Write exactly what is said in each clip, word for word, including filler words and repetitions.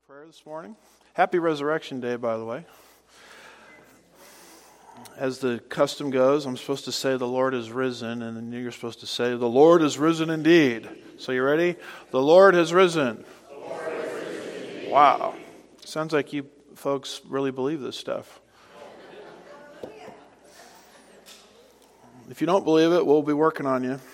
Prayer this morning. Happy Resurrection Day, by the way. As the custom goes, I'm supposed to say the Lord is risen, and then you're supposed to say the Lord is risen indeed. So you ready? The Lord has risen. The Lord has risen indeed. Wow. Sounds like you folks really believe this stuff. If you don't believe it, we'll be working on you.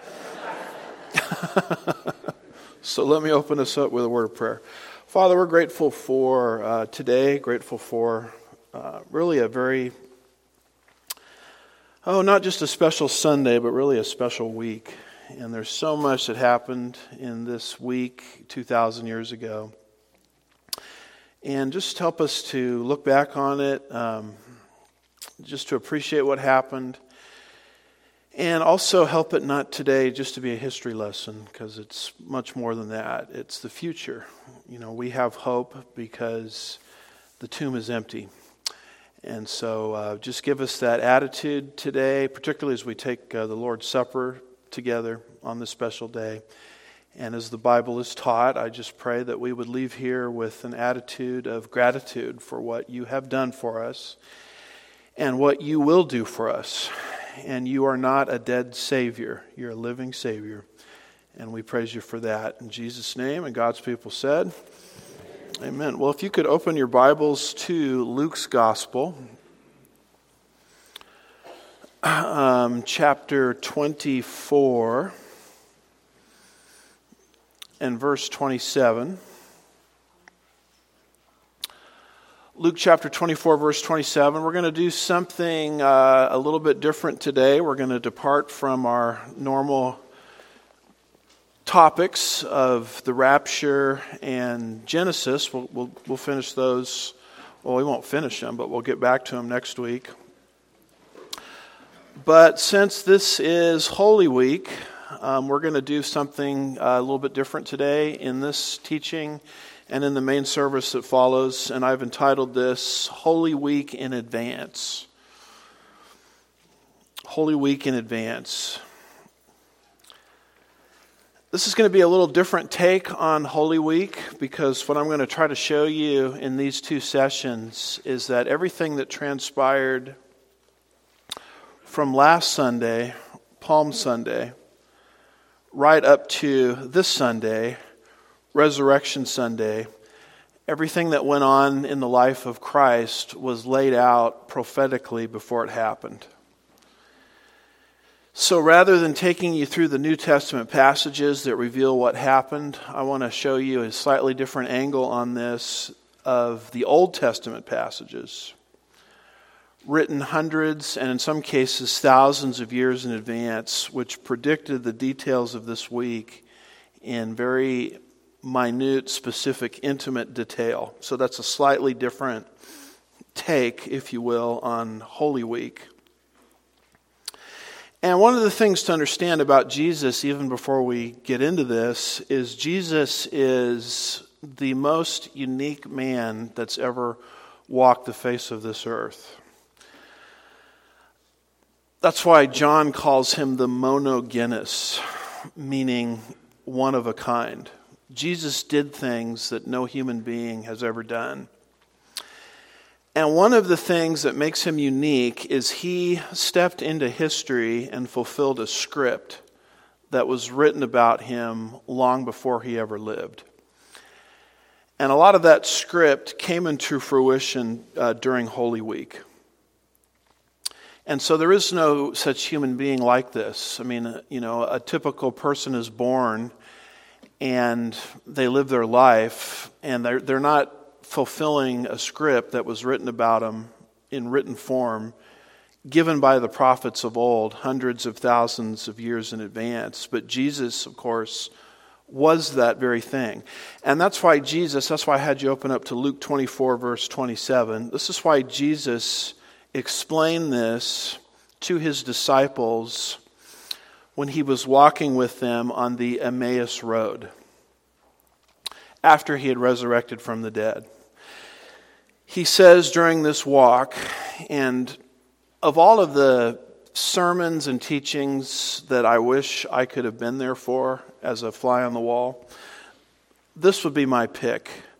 So let me open us up with a word of prayer. Father, we're grateful for uh, today, grateful for uh, really a very, oh, not just a special Sunday, but really a special week. And there's so much that happened in this week two thousand years ago. And just help us to look back on it, um, just to appreciate what happened. And also help it not today just to be a history lesson, because it's much more than that. It's the future. You know, we have hope because the tomb is empty. And so uh, just give us that attitude today, particularly as we take uh, the Lord's Supper together on this special day. And as the Bible is taught, I just pray that we would leave here with an attitude of gratitude for what you have done for us and what you will do for us. And you are not a dead Savior. You're a living Savior. And we praise you for that. In Jesus' name, and God's people said, amen. Well, if you could open your Bibles to Luke's Gospel, um, chapter twenty-four and verse twenty-seven. Luke chapter twenty-four, verse twenty-seven. We're going to do something uh, a little bit different today. We're going to depart from our normal topics of the rapture and Genesis. We'll, we'll, we'll finish those. Well, we won't finish them, but we'll get back to them next week. But since this is Holy Week, um, we're going to do something uh, a little bit different today in this teaching and in the main service that follows, and I've entitled this Holy Week in Advance. Holy Week in Advance. This is going to be a little different take on Holy Week, because what I'm going to try to show you in these two sessions is that everything that transpired from last Sunday, Palm Sunday, right up to this Sunday, Resurrection Sunday, everything that went on in the life of Christ was laid out prophetically before it happened. So rather than taking you through the New Testament passages that reveal what happened, I want to show you a slightly different angle on this of the Old Testament passages, written hundreds and in some cases thousands of years in advance, which predicted the details of this week in very minute, specific, intimate detail. So that's a slightly different take, if you will, on Holy Week. And one of the things to understand about Jesus, even before we get into this, is Jesus is the most unique man that's ever walked the face of this earth. That's why John calls him the monogenes, meaning one of a kind. Jesus did things that no human being has ever done. And one of the things that makes him unique is he stepped into history and fulfilled a script that was written about him long before he ever lived. And a lot of that script came into fruition uh, during Holy Week. And so there is no such human being like this. I mean, you know, a typical person is born and they live their life, and they're, they're not fulfilling a script that was written about them in written form, given by the prophets of old, hundreds of thousands of years in advance. But Jesus, of course, was that very thing. And that's why Jesus, that's why I had you open up to Luke twenty-four, verse twenty-seven. This is why Jesus explained this to his disciples when he was walking with them on the Emmaus Road after he had resurrected from the dead. He says during this walk, and of all of the sermons and teachings that I wish I could have been there for as a fly on the wall, this would be my pick.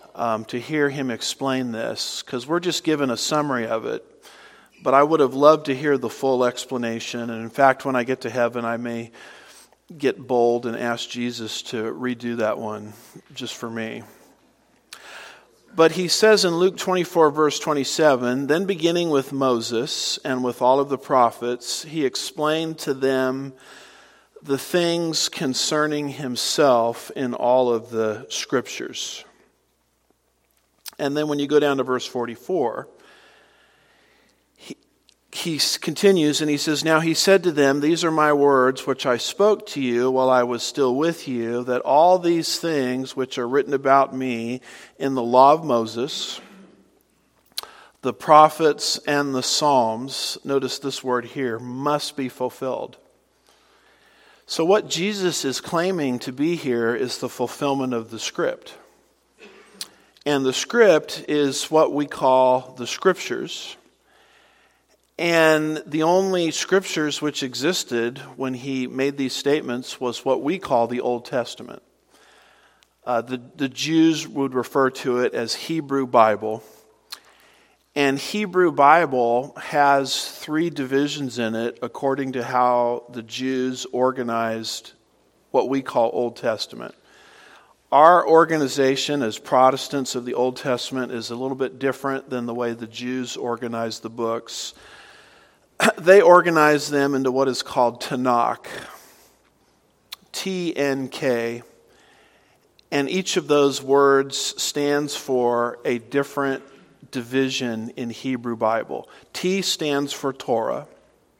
um, to hear him explain this, because we're just given a summary of it. But I would have loved to hear the full explanation. And in fact, when I get to heaven, I may get bold and ask Jesus to redo that one just for me. But he says in Luke twenty-four, verse twenty-seven, then beginning with Moses and with all of the prophets, he explained to them the things concerning himself in all of the scriptures. And then when you go down to verse forty-four, he, he continues and he says, now he said to them, these are my words which I spoke to you while I was still with you, that all these things which are written about me in the law of Moses, the prophets and the Psalms, notice this word here, must be fulfilled. So what Jesus is claiming to be here is the fulfillment of the script. And the script is what we call the scriptures. And the only scriptures which existed when he made these statements was what we call the Old Testament. Uh, the, the Jews would refer to it as Hebrew Bible. And Hebrew Bible has three divisions in it according to how the Jews organized what we call Old Testament. Our organization as Protestants of the Old Testament is a little bit different than the way the Jews organized the books. They organize them into what is called Tanakh, T N K, and each of those words stands for a different division in Hebrew Bible. T stands for Torah,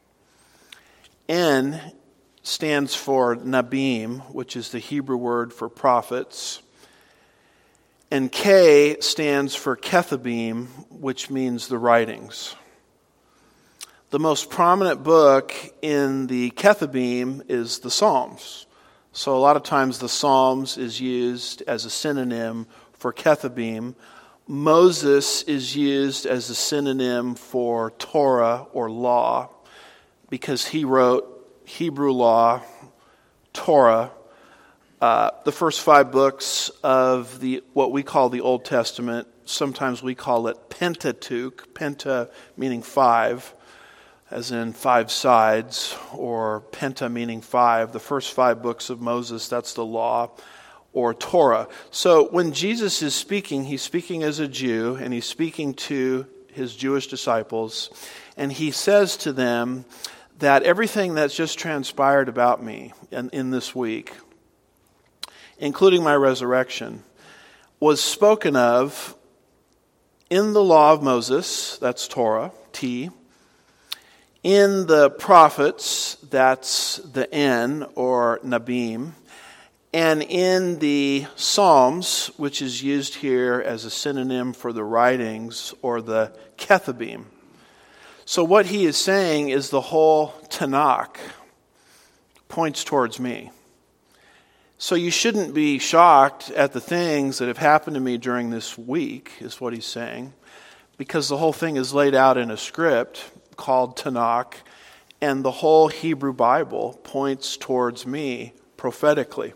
N stands for Nabim, which is the Hebrew word for prophets, and K stands for Kethabim, which means the writings. The most prominent book in the Kethabim is the Psalms. So a lot of times the Psalms is used as a synonym for Kethabim. Moses is used as a synonym for Torah or law because he wrote Hebrew law, Torah. Uh, the first five books of the what we call the Old Testament, sometimes we call it Pentateuch, penta meaning five, as in five sides, or penta meaning five. The first five books of Moses, that's the law, or Torah. So when Jesus is speaking, he's speaking as a Jew, and he's speaking to his Jewish disciples, and he says to them that everything that's just transpired about me in, in this week, including my resurrection, was spoken of in the law of Moses, that's Torah, T, in the prophets, that's the N, or Nabim, and in the Psalms, which is used here as a synonym for the writings, or the Kethabim. So what he is saying is the whole Tanakh points towards me. So you shouldn't be shocked at the things that have happened to me during this week, is what he's saying, because the whole thing is laid out in a script called Tanakh, and the whole Hebrew Bible points towards me prophetically.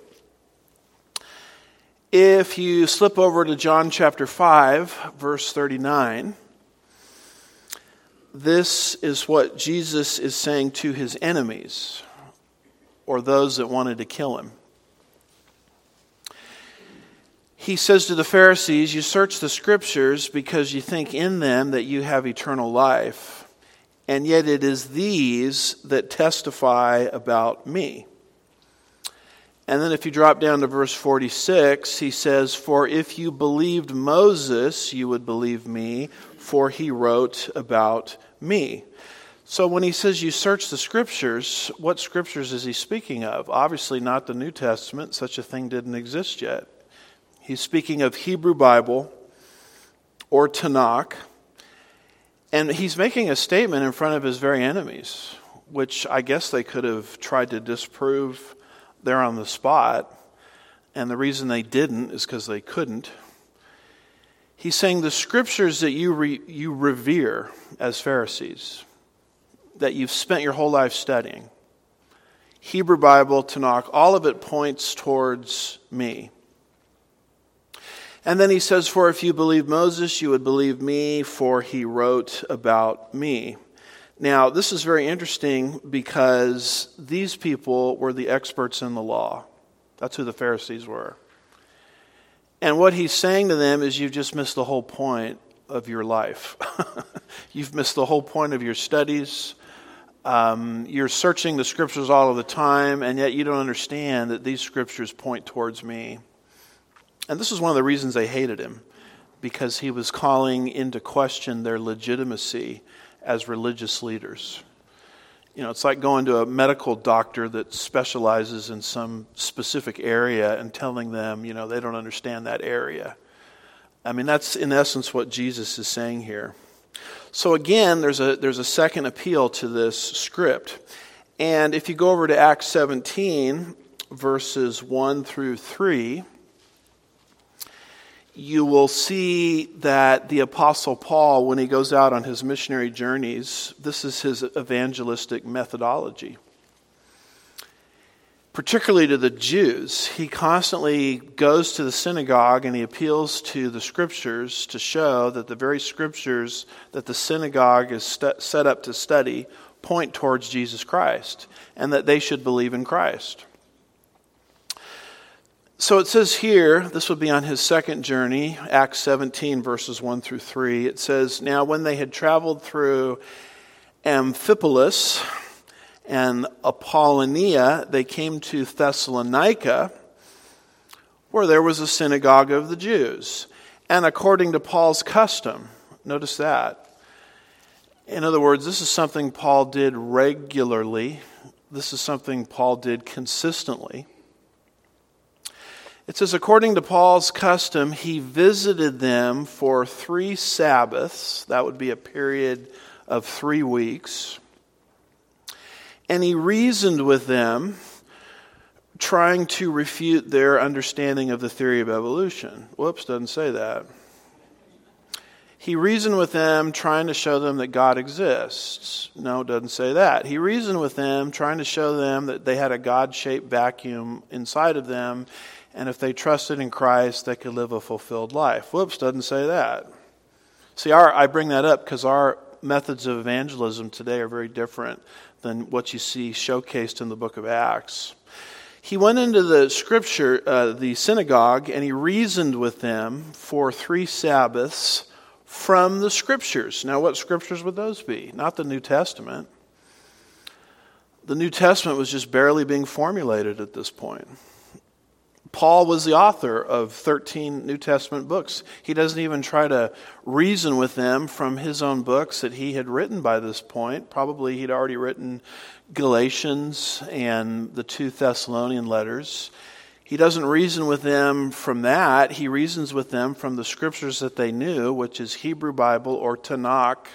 If you slip over to John chapter five, verse thirty-nine, this is what Jesus is saying to his enemies, or those that wanted to kill him. He says to the Pharisees, you search the scriptures because you think in them that you have eternal life. And yet it is these that testify about me. And then if you drop down to verse forty-six, he says, for if you believed Moses, you would believe me, for he wrote about me. So when he says you search the scriptures, what scriptures is he speaking of? Obviously not the New Testament. Such a thing didn't exist yet. He's speaking of Hebrew Bible or Tanakh. And he's making a statement in front of his very enemies, which I guess they could have tried to disprove there on the spot. And the reason they didn't is because they couldn't. He's saying the scriptures that you re, you revere as Pharisees, that you've spent your whole life studying, Hebrew Bible, Tanakh, all of it points towards me. And then he says, for if you believe Moses, you would believe me, for he wrote about me. Now, this is very interesting because these people were the experts in the law. That's who the Pharisees were. And what he's saying to them is, you've just missed the whole point of your life. You've missed the whole point of your studies. Um, you're searching the scriptures all of the time, and yet you don't understand that these scriptures point towards me. And this is one of the reasons they hated him, because he was calling into question their legitimacy as religious leaders. You know, it's like going to a medical doctor that specializes in some specific area and telling them, you know, they don't understand that area. I mean, that's in essence what Jesus is saying here. So again, there's a there's a second appeal to this script. And if you go over to Acts seventeen, verses one through three, you will see that the Apostle Paul, when he goes out on his missionary journeys, this is his evangelistic methodology. Particularly to the Jews, he constantly goes to the synagogue and he appeals to the scriptures to show that the very scriptures that the synagogue is stu- set up to study point towards Jesus Christ, and that they should believe in Christ. So it says here, this would be on his second journey, Acts seventeen, verses one through three. It says, now when they had traveled through Amphipolis and Apollonia, they came to Thessalonica, where there was a synagogue of the Jews. And according to Paul's custom, notice that. In other words, this is something Paul did regularly. This is something Paul did consistently. It says, according to Paul's custom, he visited them for three Sabbaths. That would be a period of three weeks. And he reasoned with them, trying to refute their understanding of the theory of evolution. Whoops, doesn't say that. He reasoned with them, trying to show them that God exists. No, it doesn't say that. He reasoned with them, trying to show them that they had a God-shaped vacuum inside of them, and if they trusted in Christ, they could live a fulfilled life. Whoops, doesn't say that. See, our, I bring that up because our methods of evangelism today are very different than what you see showcased in the book of Acts. He went into the scripture, uh, the synagogue, and he reasoned with them for three Sabbaths from the scriptures. Now, what scriptures would those be? Not the New Testament. The New Testament was just barely being formulated at this point. Paul was the author of thirteen New Testament books. He doesn't even try to reason with them from his own books that he had written by this point. Probably he'd already written Galatians and the two Thessalonian letters. He doesn't reason with them from that. He reasons with them from the scriptures that they knew, which is Hebrew Bible or Tanakh.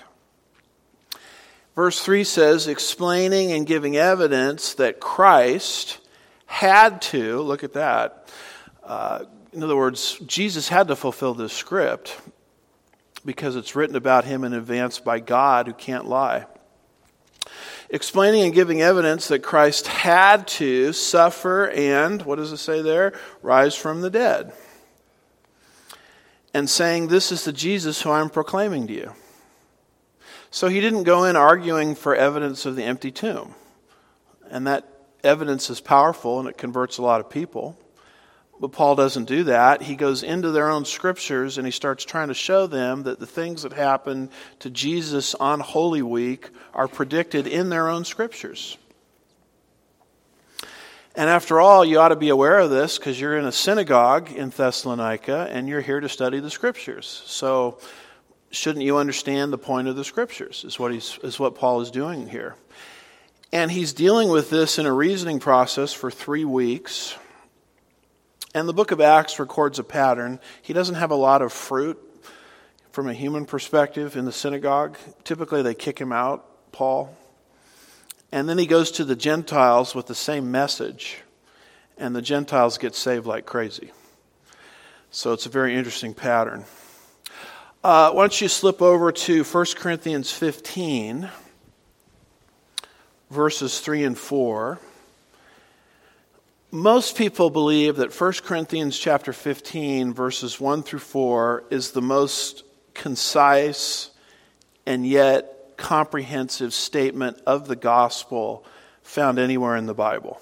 Verse three says, explaining and giving evidence that Christ had to, look at that. Uh, in other words, Jesus had to fulfill this script because it's written about him in advance by God who can't lie. Explaining and giving evidence that Christ had to suffer and, what does it say there? Rise from the dead. And saying, this is the Jesus who I'm proclaiming to you. So he didn't go in arguing for evidence of the empty tomb. And that evidence is powerful and it converts a lot of people. But Paul doesn't do that. He goes into their own scriptures and he starts trying to show them that the things that happened to Jesus on Holy Week are predicted in their own scriptures. And after all, you ought to be aware of this because you're in a synagogue in Thessalonica and you're here to study the scriptures. So shouldn't you understand the point of the scriptures is what he's is what Paul is doing here. And he's dealing with this in a reasoning process for three weeks. And the book of Acts records a pattern. He doesn't have a lot of fruit from a human perspective in the synagogue. Typically they kick him out, Paul. And then he goes to the Gentiles with the same message. And the Gentiles get saved like crazy. So it's a very interesting pattern. Uh, why don't you slip over to First Corinthians fifteen, verses three and four. Most people believe that First Corinthians chapter fifteen, verses one through four, is the most concise and yet comprehensive statement of the gospel found anywhere in the Bible.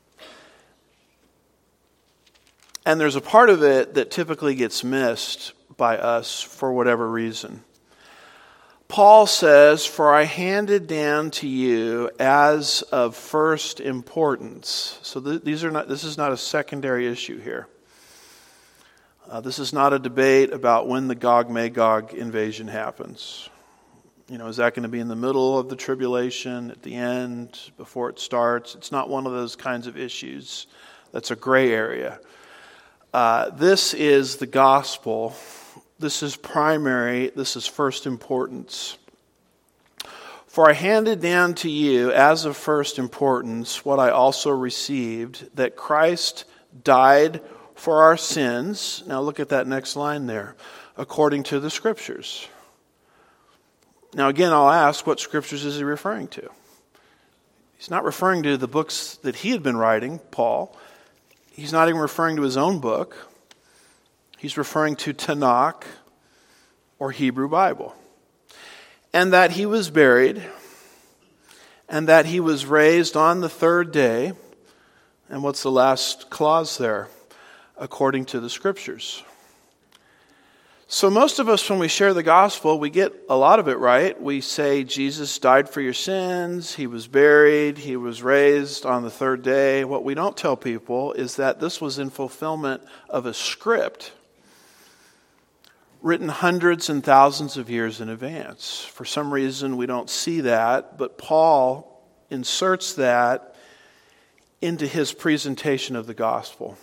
And there's a part of it that typically gets missed by us for whatever reason. Paul says, "For I handed down to you as of first importance." So th- these are not. This is not a secondary issue here. Uh, this is not a debate about when the Gog-Magog invasion happens. You know, is that going to be in the middle of the tribulation, at the end, before it starts? It's not one of those kinds of issues. That's a gray area. Uh, this is the gospel. This is primary. This is first importance. "For I handed down to you as of first importance what I also received, that Christ died for our sins." Now look at that next line there. "According to the Scriptures." Now again, I'll ask, what Scriptures is he referring to? He's not referring to the books that he had been writing, Paul. He's not even referring to his own book. He's referring to Tanakh, or Hebrew Bible. "And that he was buried, and that he was raised on the third day." And what's the last clause there? "According to the Scriptures." So most of us, when we share the gospel, we get a lot of it right. We say Jesus died for your sins, he was buried, he was raised on the third day. What we don't tell people is that this was in fulfillment of a script written hundreds and thousands of years in advance. For some reason, we don't see that, but Paul inserts that into his presentation of the gospel.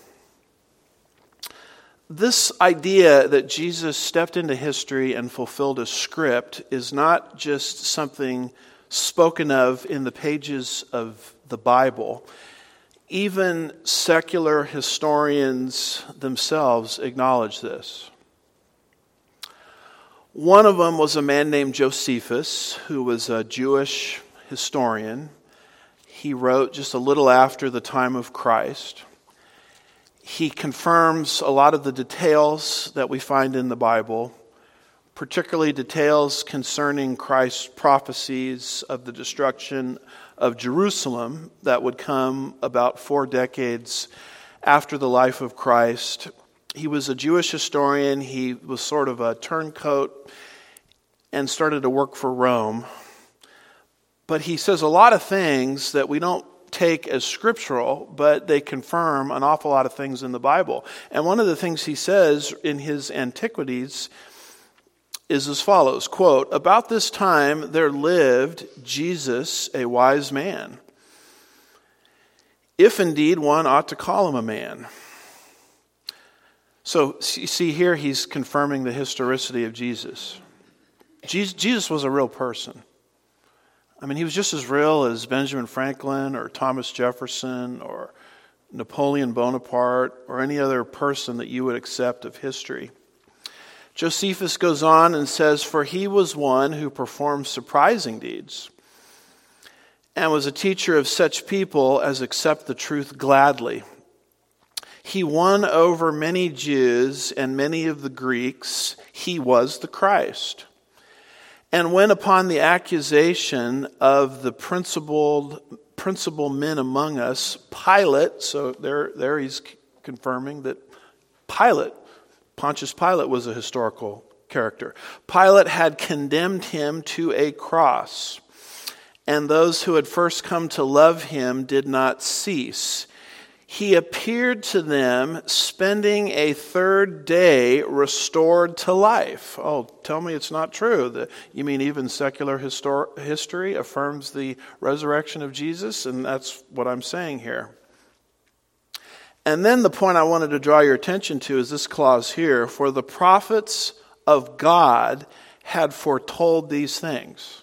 This idea that Jesus stepped into history and fulfilled a script is not just something spoken of in the pages of the Bible. Even secular historians themselves acknowledge this. One of them was a man named Josephus, who was a Jewish historian. He wrote just a little after the time of Christ. He confirms a lot of the details that we find in the Bible, particularly details concerning Christ's prophecies of the destruction of Jerusalem that would come about four decades after the life of Christ. He was a Jewish historian. He was sort of a turncoat and started to work for Rome. But he says a lot of things that we don't take as scriptural, but they confirm an awful lot of things in the Bible. And one of the things he says in his Antiquities is as follows, quote, "About this time there lived Jesus, a wise man, if indeed one ought to call him a man." So you see here he's confirming the historicity of Jesus. Jesus was a real person. I mean, he was just as real as Benjamin Franklin or Thomas Jefferson or Napoleon Bonaparte or any other person that you would accept of history. Josephus goes on and says, "For he was one who performed surprising deeds and was a teacher of such people as accept the truth gladly. He won over many Jews and many of the Greeks. He was the Christ. And when upon the accusation of the principal, principal men among us, Pilate," so there, there he's confirming that Pilate, Pontius Pilate was a historical character. "Pilate had condemned him to a cross, and those who had first come to love him did not cease. He appeared to them, spending a third day restored to life." Oh, tell me it's not true. The, you mean even secular histor- history affirms the resurrection of Jesus? And that's what I'm saying here. And then the point I wanted to draw your attention to is this clause here. "For the prophets of God had foretold these things."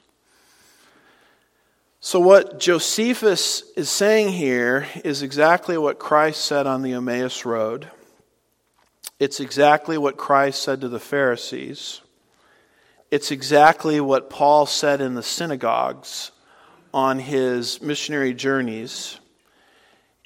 So what Josephus is saying here is exactly what Christ said on the Emmaus Road. It's exactly what Christ said to the Pharisees. It's exactly what Paul said in the synagogues on his missionary journeys.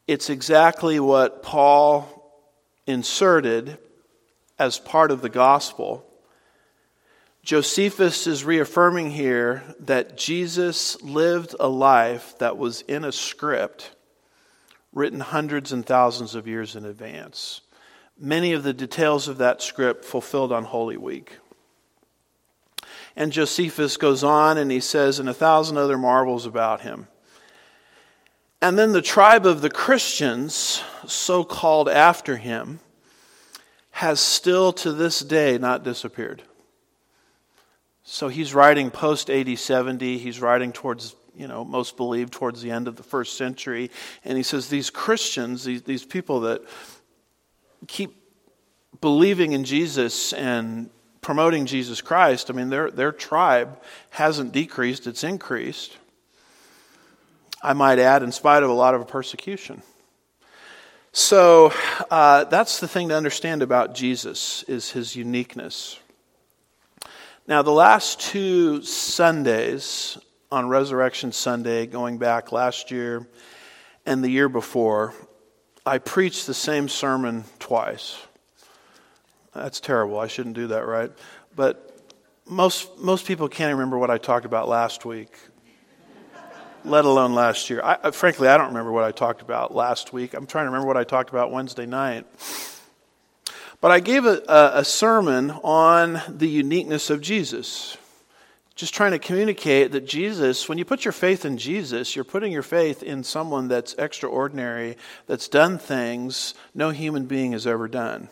It's exactly what Paul inserted as part of the gospel. Josephus is reaffirming here that Jesus lived a life that was in a script written hundreds and thousands of years in advance. Many of the details of that script fulfilled on Holy Week. And Josephus goes on and he says, and a thousand other marvels about him. And then the tribe of the Christians, so called after him, has still to this day not disappeared. So he's writing post-A D seventy. He's writing towards, you know, most believe towards the end of the first century. And he says these Christians, these, these people that keep believing in Jesus and promoting Jesus Christ, I mean, their, their tribe hasn't decreased, it's increased. I might add, in spite of a lot of persecution. So uh, that's the thing to understand about Jesus, is his uniqueness. Now, the last two Sundays, on Resurrection Sunday, going back last year and the year before, I preached the same sermon twice. That's terrible. I shouldn't do that, right? But most most people can't remember what I talked about last week, let alone last year. I, frankly, I don't remember what I talked about last week. I'm trying to remember what I talked about Wednesday night. But I gave a, a, a sermon on the uniqueness of Jesus. Just trying to communicate that Jesus, when you put your faith in Jesus, you're putting your faith in someone that's extraordinary, that's done things no human being has ever done.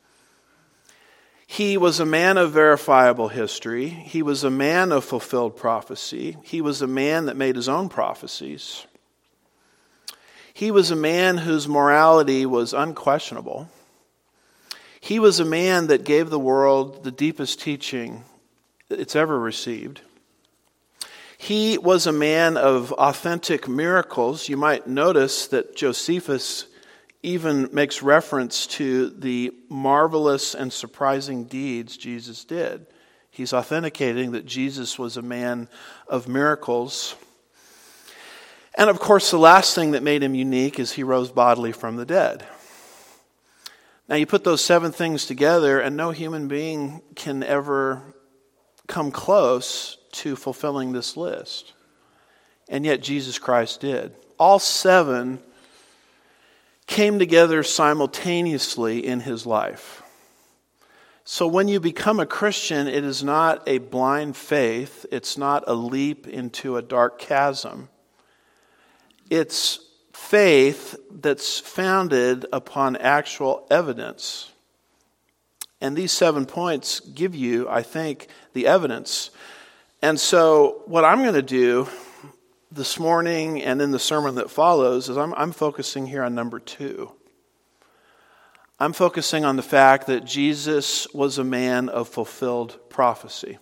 He was a man of verifiable history. He was a man of fulfilled prophecy. He was a man that made his own prophecies. He was a man whose morality was unquestionable. He was a man that gave the world the deepest teaching it's ever received. He was a man of authentic miracles. You might notice that Josephus even makes reference to the marvelous and surprising deeds Jesus did. He's authenticating that Jesus was a man of miracles. And of course, the last thing that made him unique is he rose bodily from the dead. Now you put those seven things together and no human being can ever come close to fulfilling this list. And yet Jesus Christ did. All seven came together simultaneously in his life. So when you become a Christian, it is not a blind faith. It's not a leap into a dark chasm. It's faith that's founded upon actual evidence. And these seven points give you, I think, the evidence. And so what I'm going to do this morning and in the sermon that follows is I'm, I'm focusing here on number two. I'm focusing on the fact that Jesus was a man of fulfilled prophecy.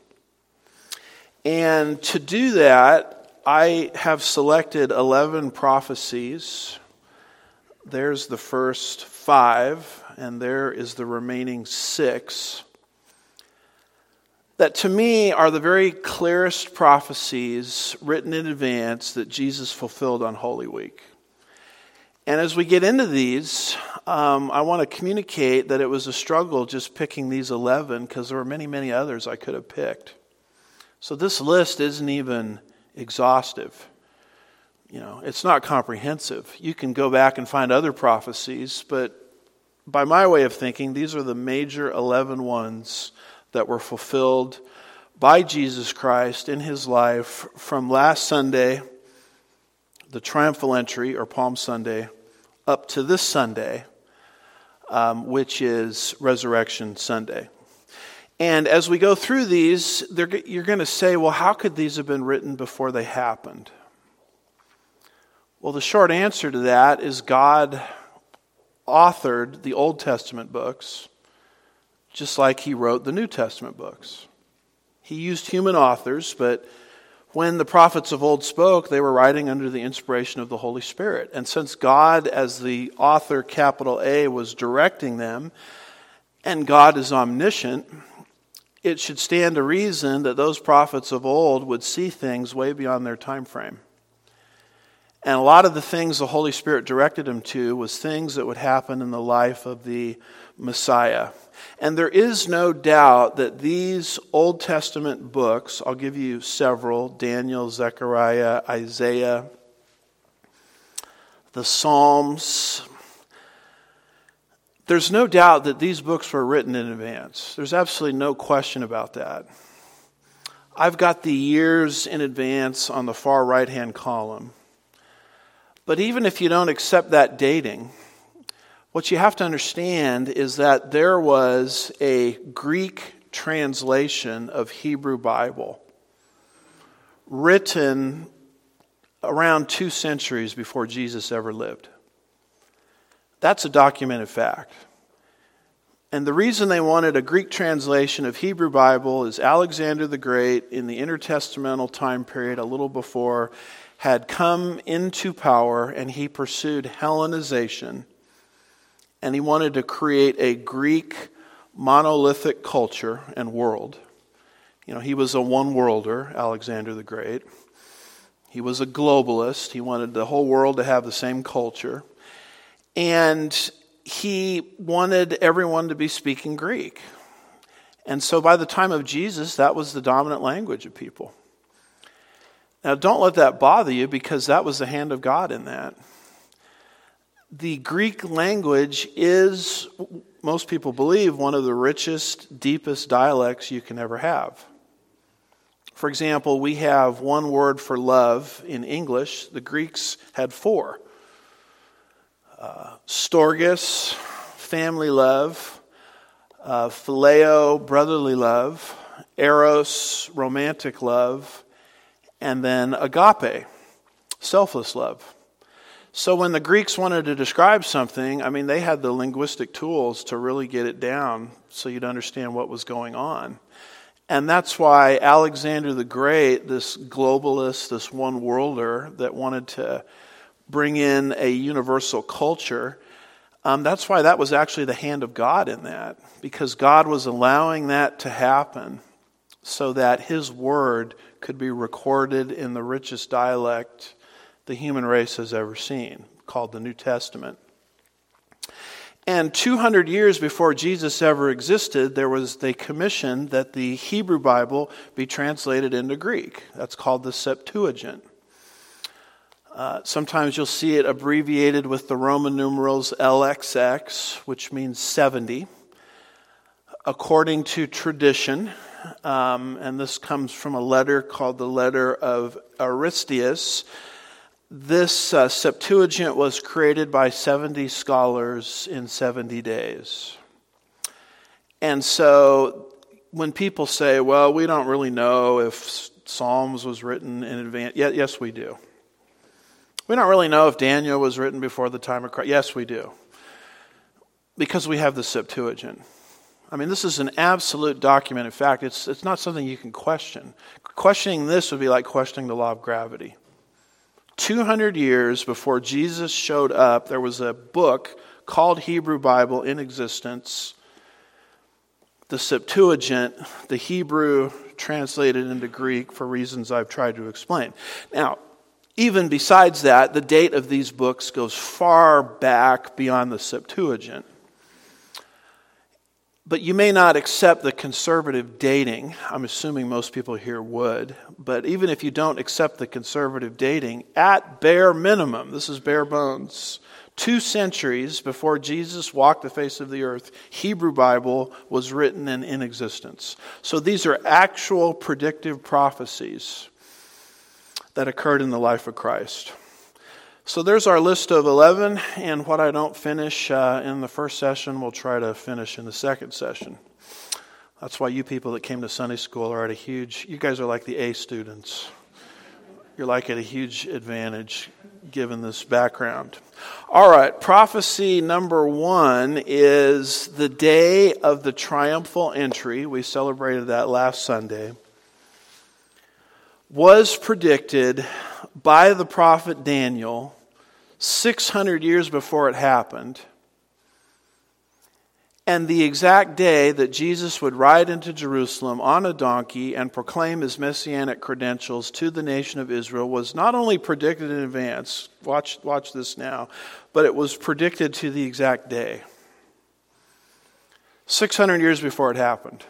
And to do that, I have selected eleven prophecies. There's the first five, and there is the remaining six, that to me are the very clearest prophecies written in advance that Jesus fulfilled on Holy Week. And as we get into these, um, I want to communicate that it was a struggle just picking these eleven because there were many, many others I could have picked. So this list isn't even exhaustive. You know, it's not comprehensive. You can go back and find other prophecies, but by my way of thinking, these are the major eleven ones that were fulfilled by Jesus Christ in his life from last Sunday, the triumphal entry, or Palm Sunday, up to this Sunday, um, which is Resurrection Sunday. And as we go through these, you're going to say, well, how could these have been written before they happened? Well, the short answer to that is God authored the Old Testament books just like he wrote the New Testament books. He used human authors, but when the prophets of old spoke, they were writing under the inspiration of the Holy Spirit. And since God, as the author, capital A, was directing them, and God is omniscient, it should stand to reason that those prophets of old would see things way beyond their time frame. And a lot of the things the Holy Spirit directed him to was things that would happen in the life of the Messiah. And there is no doubt that these Old Testament books, I'll give you several, Daniel, Zechariah, Isaiah, the Psalms, there's no doubt that these books were written in advance. There's absolutely no question about that. I've got the years in advance on the far right-hand column. But even if you don't accept that dating, what you have to understand is that there was a Greek translation of Hebrew Bible written around two centuries before Jesus ever lived. That's a documented fact. And the reason they wanted a Greek translation of Hebrew Bible is Alexander the Great, in the intertestamental time period, a little before, had come into power, and he pursued Hellenization, and he wanted to create a Greek monolithic culture and world. You know, he was a one-worlder, Alexander the Great. He was a globalist. He wanted the whole world to have the same culture. And he wanted everyone to be speaking Greek. And so by the time of Jesus, that was the dominant language of people. Now, don't let that bother you, because that was the hand of God in that. The Greek language is, most people believe, one of the richest, deepest dialects you can ever have. For example, we have one word for love in English. The Greeks had four. Uh, storgis, family love. Uh, phileo, brotherly love. Eros, romantic love. And then agape, selfless love. So when the Greeks wanted to describe something, I mean, they had the linguistic tools to really get it down so you'd understand what was going on. And that's why Alexander the Great, this globalist, this one-worlder that wanted to bring in a universal culture, um, that's why that was actually the hand of God in that, because God was allowing that to happen so that his word could be recorded in the richest dialect the human race has ever seen, called the New Testament. And two hundred years before Jesus ever existed, there was they commissioned that the Hebrew Bible be translated into Greek. That's called the Septuagint. Uh, sometimes you'll see it abbreviated with the Roman numerals L X X, which means seventy. According to tradition, um, and this comes from a letter called the letter of Aristeas, this uh, Septuagint was created by seventy scholars in seventy days. And so when people say, well, we don't really know if Psalms was written in advance, yeah, yes, we do. We don't really know if Daniel was written before the time of Christ. Yes, we do. Because we have the Septuagint. I mean, this is an absolute documented fact. It's, it's not something you can question. Questioning this would be like questioning the law of gravity. two hundred years before Jesus showed up, there was a book called Hebrew Bible in existence. The Septuagint, the Hebrew translated into Greek for reasons I've tried to explain. Now, even besides that, the date of these books goes far back beyond the Septuagint. But you may not accept the conservative dating. I'm assuming most people here would. But even if you don't accept the conservative dating, at bare minimum, this is bare bones, two centuries before Jesus walked the face of the earth, Hebrew Bible was written and in existence. So these are actual predictive prophecies that occurred in the life of Christ. So there's our list of eleven, and what I don't finish uh, in the first session, we'll try to finish in the second session. That's why you people that came to Sunday school are at a huge, you guys are like the A students. You're like at a huge advantage given this background. All right, prophecy number one is the day of the triumphal entry. We celebrated that last Sunday. Was predicted by the prophet Daniel six hundred years before it happened. And the exact day that Jesus would ride into Jerusalem on a donkey and proclaim his messianic credentials to the nation of Israel was not only predicted in advance, watch, watch this now, but it was predicted to the exact day. six hundred years before it happened.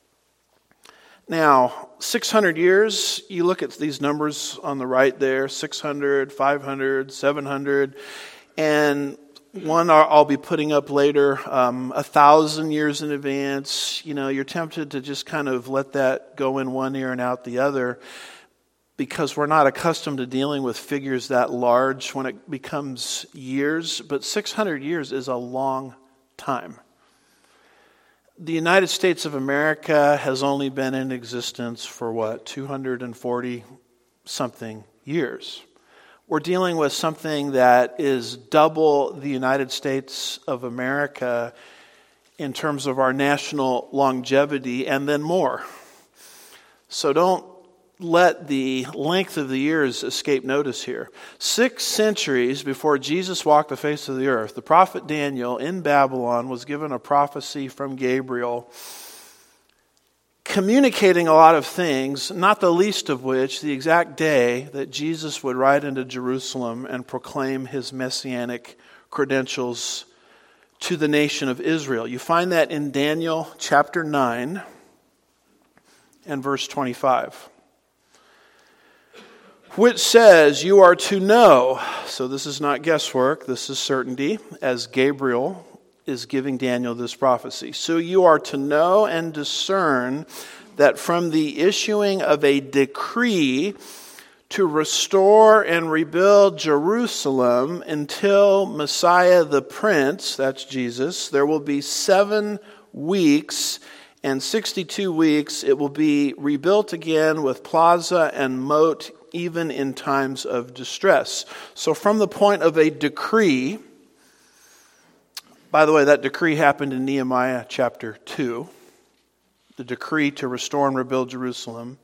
Now, six hundred years, you look at these numbers on the right there, six hundred, five hundred, seven hundred, and one I'll be putting up later, um, a thousand years in advance. You know, you're tempted to just kind of let that go in one ear and out the other because we're not accustomed to dealing with figures that large when it becomes years. But six hundred years is a long time. The United States of America has only been in existence for what, two hundred forty something years. We're dealing with something that is double the United States of America in terms of our national longevity and then more. So don't let the length of the years escape notice here. Six centuries before Jesus walked the face of the earth, the prophet Daniel in Babylon was given a prophecy from Gabriel communicating a lot of things, not the least of which the exact day that Jesus would ride into Jerusalem and proclaim his messianic credentials to the nation of Israel. You find that in Daniel chapter nine and verse twenty-five, which says, "You are to know," so this is not guesswork, this is certainty, as Gabriel is giving Daniel this prophecy. "So you are to know and discern that from the issuing of a decree to restore and rebuild Jerusalem until Messiah the Prince," that's Jesus, "there will be seven weeks, and sixty-two weeks it will be rebuilt again with plaza and moat, even in times of distress." So from the point of a decree, by the way, that decree happened in Nehemiah chapter two, the decree to restore and rebuild Jerusalem,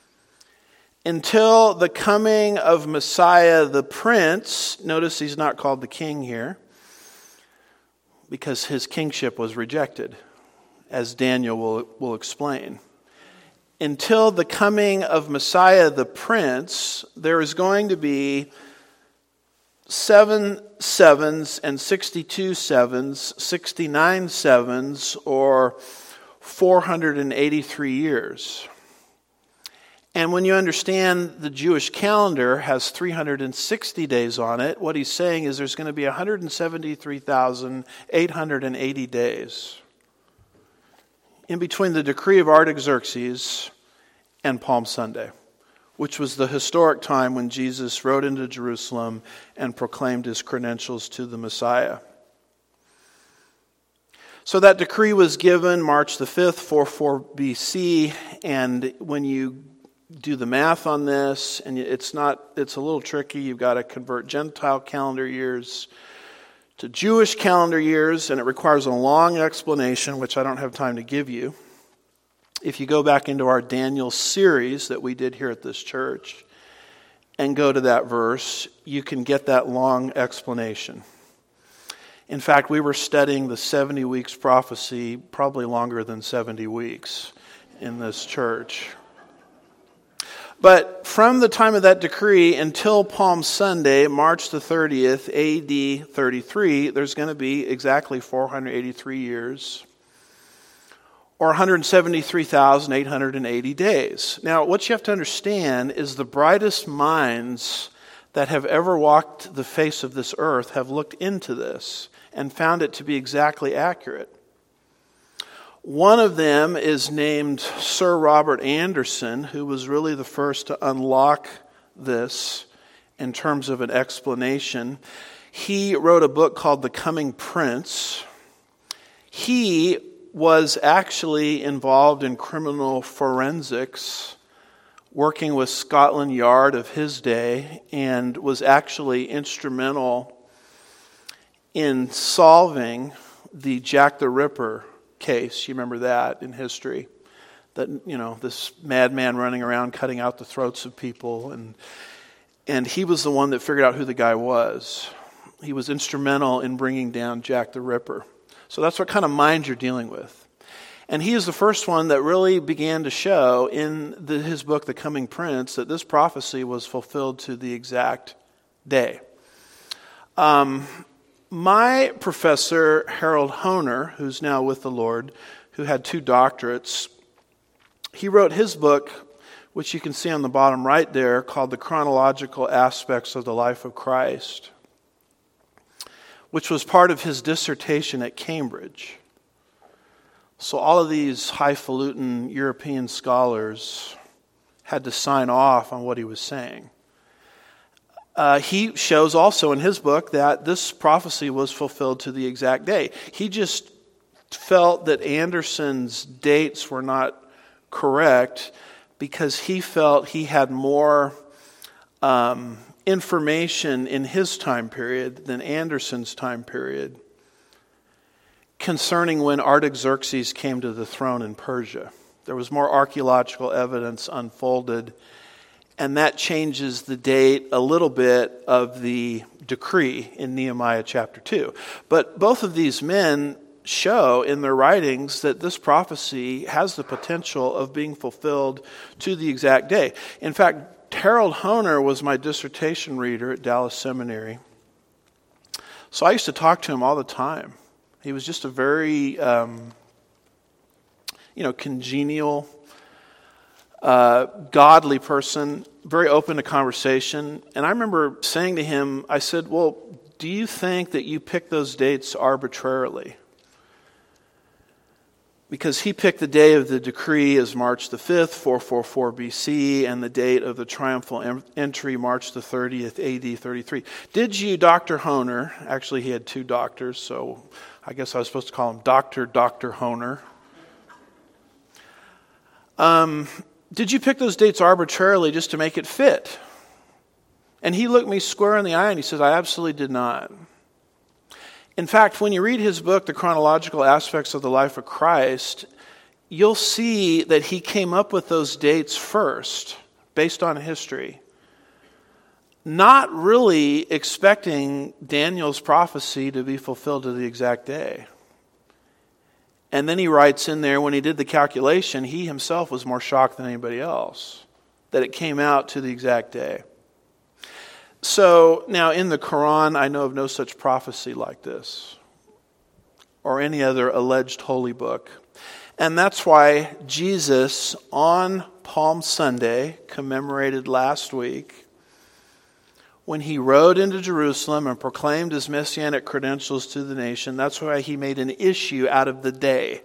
until the coming of Messiah the Prince. Notice he's not called the king here, because his kingship was rejected, as Daniel will, will explain. Until the coming of Messiah the Prince, there is going to be seven sevens and sixty-two sevens, sixty-nine sevens, or four hundred eighty-three years. And when you understand the Jewish calendar has three hundred sixty days on it, what he's saying is there's going to be one hundred seventy-three thousand eight hundred eighty days in between the decree of Artaxerxes and Palm Sunday, which was the historic time when Jesus rode into Jerusalem and proclaimed his credentials to the Messiah. So that decree was given March the fifth, forty-four B C, and when you do the math on this, and it's not, it's a little tricky, you've got to convert Gentile calendar years to Jewish calendar years, and it requires a long explanation, which I don't have time to give you. If you go back into our Daniel series that we did here at this church and go to that verse, you can get that long explanation. In fact, we were studying the seventy weeks prophecy probably longer than seventy weeks in this church. But from the time of that decree until Palm Sunday, March the thirtieth, A D thirty-three, there's going to be exactly four hundred eighty-three years, or one hundred seventy-three thousand eight hundred eighty days. Now, what you have to understand is the brightest minds that have ever walked the face of this earth have looked into this and found it to be exactly accurate. One of them is named Sir Robert Anderson, who was really the first to unlock this in terms of an explanation. He wrote a book called The Coming Prince. He was actually involved in criminal forensics, working with Scotland Yard of his day, and was actually instrumental in solving the Jack the Ripper case. You remember that in history? That, you know, this madman running around cutting out the throats of people, and and he was the one that figured out who the guy was. He was instrumental in bringing down Jack the Ripper. So that's what kind of mind you're dealing with. And he is the first one that really began to show in the, his book, The Coming Prince, that this prophecy was fulfilled to the exact day. Um, my professor, Harold Hoehner, who's now with the Lord, who had two doctorates, he wrote his book, which you can see on the bottom right there, called The Chronological Aspects of the Life of Christ, which was part of his dissertation at Cambridge. So all of these highfalutin European scholars had to sign off on what he was saying. Uh, he shows also in his book that this prophecy was fulfilled to the exact day. He just felt that Anderson's dates were not correct because he felt he had more um, information in his time period than Anderson's time period concerning when Artaxerxes came to the throne in Persia. There was more archaeological evidence unfolded, and that changes the date a little bit of the decree in Nehemiah chapter two. But both of these men show in their writings that this prophecy has the potential of being fulfilled to the exact day. In fact, Harold Hoehner was my dissertation reader at Dallas Seminary. So I used to talk to him all the time. He was just a very, um, you know, congenial, uh, godly person, very open to conversation. And I remember saying to him, I said, well, do you think that you picked those dates arbitrarily? Because he picked the day of the decree as March the fifth, four forty-four B C, and the date of the triumphal em- entry, March the thirtieth, A D thirty-three. Did you, Doctor Hoehner, actually he had two doctors, so I guess I was supposed to call him Doctor Doctor Hoehner. Um, did you pick those dates arbitrarily just to make it fit? And he looked me square in the eye and he says, I absolutely did not. In fact, when you read his book, The Chronological Aspects of the Life of Christ, you'll see that he came up with those dates first, based on history, not really expecting Daniel's prophecy to be fulfilled to the exact day. And then he writes in there, when he did the calculation, he himself was more shocked than anybody else that it came out to the exact day. So now in the Quran, I know of no such prophecy like this or any other alleged holy book. And that's why Jesus on Palm Sunday, commemorated last week, when he rode into Jerusalem and proclaimed his messianic credentials to the nation, that's why he made an issue out of the day.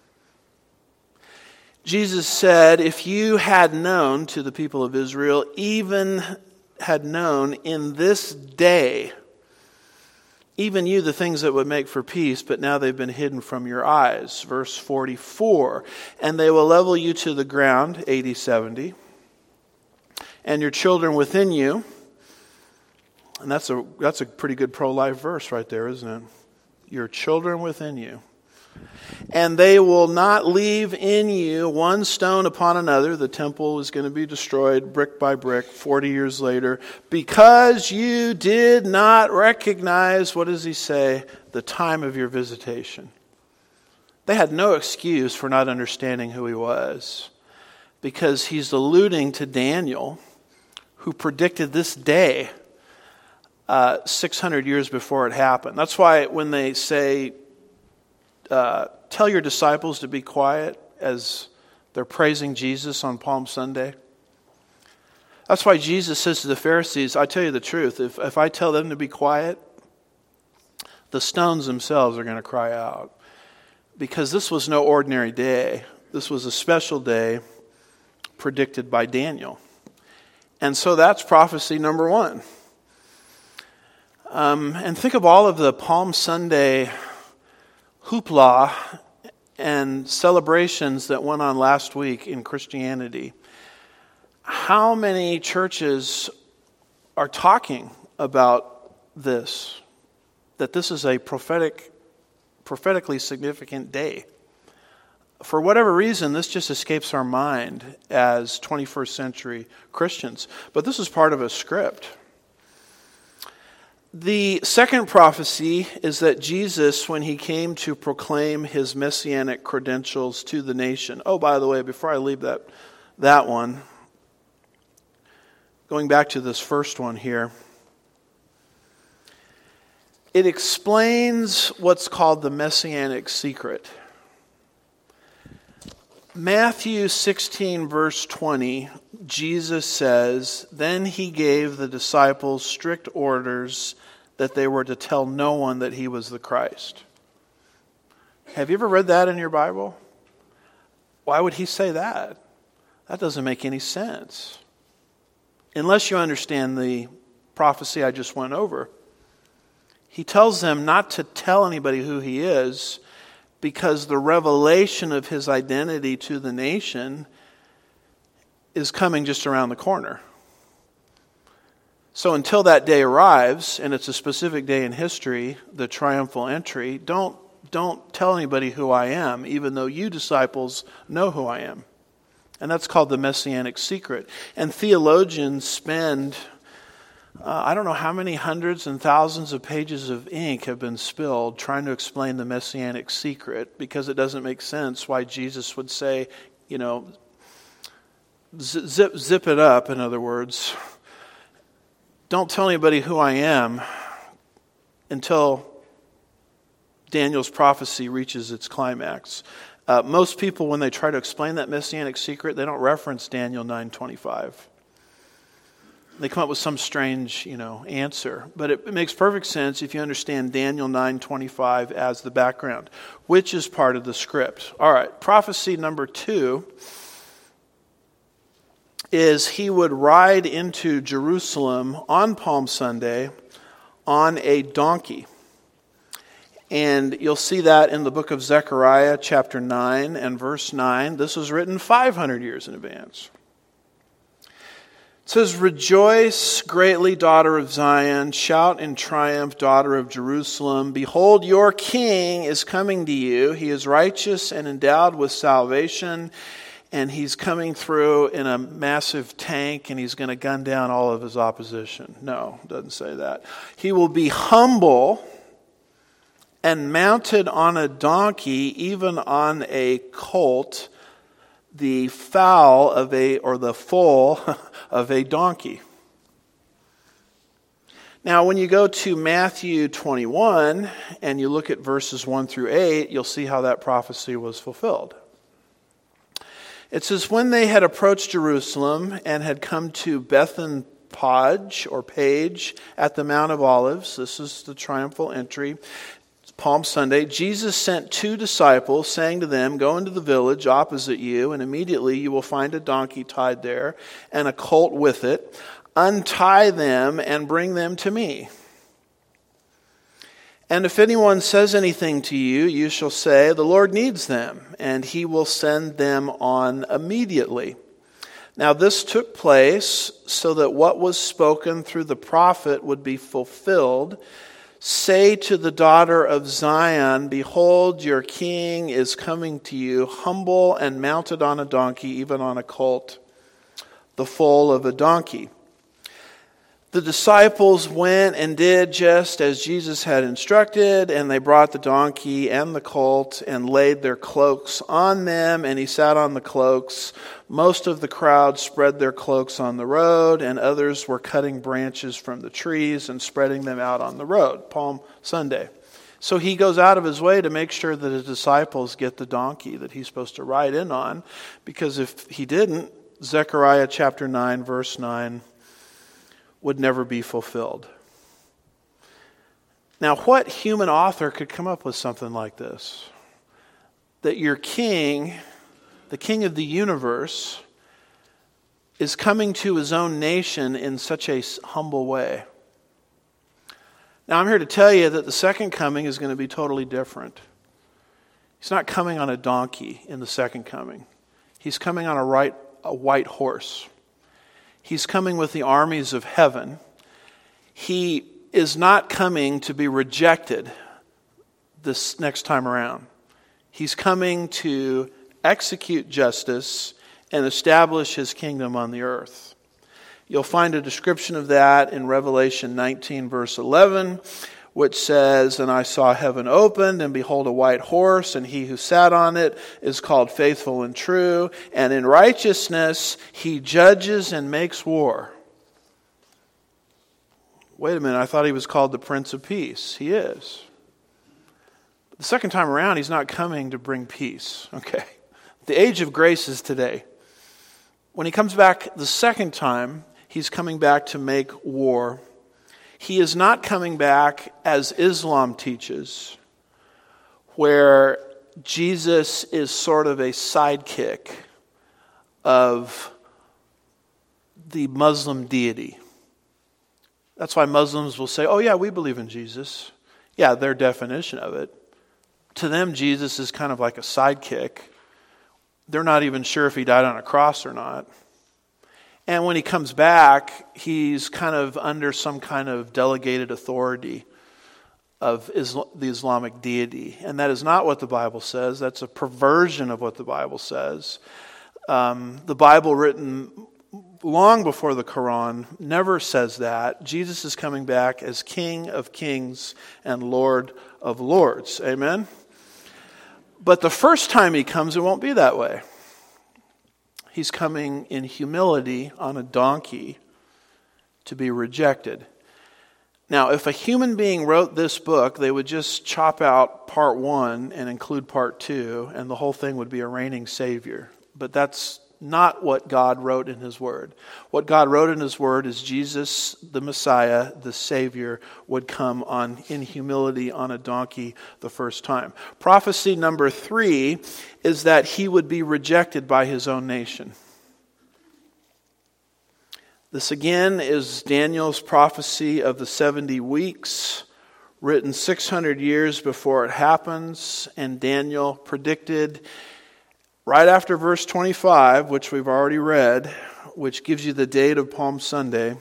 Jesus said, if you had known, to the people of Israel, even had known in this day, even you, the things that would make for peace, but now they've been hidden from your eyes. Verse forty-four, and they will level you to the ground, A D seventy, and your children within you. And that's a that's a pretty good pro-life verse right there, isn't it? Your children within you. And they will not leave in you one stone upon another. The temple is going to be destroyed brick by brick forty years later, because you did not recognize, what does he say, the time of your visitation. They had no excuse for not understanding who he was, because he's alluding to Daniel, who predicted this day uh, six hundred years before it happened. That's why when they say, Uh, tell your disciples to be quiet as they're praising Jesus on Palm Sunday. That's why Jesus says to the Pharisees, I tell you the truth, if, if I tell them to be quiet, the stones themselves are going to cry out. Because this was no ordinary day. This was a special day predicted by Daniel. And so that's prophecy number one. Um, and think of all of the Palm Sunday hoopla and celebrations that went on last week in Christianity. How many churches are talking about this? That this is a prophetic, prophetically significant day. For whatever reason, this just escapes our mind as twenty-first century Christians. But this is part of a script. The second prophecy is that Jesus, when he came to proclaim his messianic credentials to the nation. Oh, by the way, before I leave that, that one, going back to this first one here, it explains what's called the messianic secret. Matthew sixteen, verse twenty, Jesus says, "Then he gave the disciples strict orders that they were to tell no one that he was the Christ." Have you ever read that in your Bible? Why would he say that? That doesn't make any sense. Unless you understand the prophecy I just went over. He tells them not to tell anybody who he is, because the revelation of his identity to the nation is coming just around the corner. So until that day arrives, and it's a specific day in history, the triumphal entry, don't, don't tell anybody who I am, even though you disciples know who I am. And that's called the messianic secret. And theologians spend, uh, I don't know how many hundreds and thousands of pages of ink have been spilled trying to explain the messianic secret, because it doesn't make sense why Jesus would say, you know, zip, zip it up, in other words. Don't tell anybody who I am until Daniel's prophecy reaches its climax. Uh, most people, when they try to explain that messianic secret, they don't reference Daniel nine twenty-five. They come up with some strange, you know, answer. But it, it makes perfect sense if you understand Daniel nine twenty-five as the background, which is part of the script. All right, prophecy number two is he would ride into Jerusalem on Palm Sunday on a donkey. And you'll see that in the book of Zechariah, chapter nine and verse nine. This was written five hundred years in advance. It says, "Rejoice greatly, daughter of Zion. Shout in triumph, daughter of Jerusalem. Behold, your king is coming to you. He is righteous and endowed with salvation. And he's coming through in a massive tank, and he's going to gun down all of his opposition." No, it doesn't say that. "He will be humble and mounted on a donkey, even on a colt, the foal of a, or the foal of a donkey." Now, when you go to Matthew twenty-one and you look at verses one through eight, you'll see how that prophecy was fulfilled. It says, "When they had approached Jerusalem and had come to Bethphage or Page at the Mount of Olives," this is the triumphal entry, Palm Sunday, "Jesus sent two disciples, saying to them, 'Go into the village opposite you, and immediately you will find a donkey tied there, and a colt with it. Untie them and bring them to me. And if anyone says anything to you, you shall say, the Lord needs them, and he will send them on immediately.' Now this took place so that what was spoken through the prophet would be fulfilled. 'Say to the daughter of Zion, behold, your king is coming to you, humble and mounted on a donkey, even on a colt, the foal of a donkey.' The disciples went and did just as Jesus had instructed, and they brought the donkey and the colt and laid their cloaks on them, and he sat on the cloaks. Most of the crowd spread their cloaks on the road, and others were cutting branches from the trees and spreading them out on the road." Palm Sunday. So he goes out of his way to make sure that his disciples get the donkey that he's supposed to ride in on, because if he didn't, Zechariah chapter nine, verse nine, would never be fulfilled. Now, what human author could come up with something like this? That your king, the king of the universe, is coming to his own nation in such a humble way. Now, I'm here to tell you that the second coming is going to be totally different. He's not coming on a donkey in the second coming. He's coming on a, right, a white horse. He's coming with the armies of heaven. He is not coming to be rejected this next time around. He's coming to execute justice and establish his kingdom on the earth. You'll find a description of that in Revelation nineteen, verse eleven, which says, "And I saw heaven opened, and behold a white horse, and he who sat on it is called Faithful and True, and in righteousness he judges and makes war." Wait a minute, I thought he was called the Prince of Peace. He is. But the second time around, he's not coming to bring peace. Okay. The age of grace is today. When he comes back the second time, he's coming back to make war. He is not coming back as Islam teaches, where Jesus is sort of a sidekick of the Muslim deity. That's why Muslims will say, "Oh yeah, we believe in Jesus." Yeah, their definition of it. To them, Jesus is kind of like a sidekick. They're not even sure if he died on a cross or not. And when he comes back, he's kind of under some kind of delegated authority of Islam, the Islamic deity. And that is not what the Bible says. That's a perversion of what the Bible says. Um, the Bible, written long before the Quran, never says that. Jesus is coming back as King of Kings and Lord of Lords. Amen? But the first time he comes, it won't be that way. He's coming in humility on a donkey to be rejected. Now, if a human being wrote this book, they would just chop out part one and include part two, and the whole thing would be a reigning Savior. But that's not what God wrote in His Word. What God wrote in His Word is Jesus, the Messiah, the Savior, would come on in humility on a donkey the first time. Prophecy number three is that He would be rejected by His own nation. This again is Daniel's prophecy of the seventy weeks, written six hundred years before it happens, and Daniel predicted right after verse twenty-five, which we've already read, which gives you the date of Palm Sunday.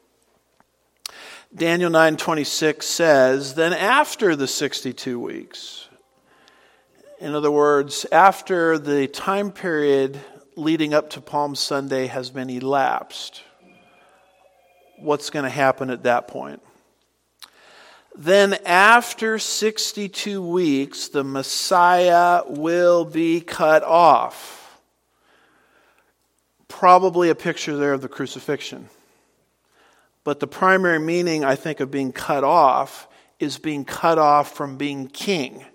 Daniel nine twenty-six says, "Then after the sixty-two weeks," in other words, after the time period leading up to Palm Sunday has been elapsed, what's going to happen at that point? "Then after sixty-two weeks, the Messiah will be cut off." Probably a picture there of the crucifixion. But the primary meaning, I think, of being cut off is being cut off from being king.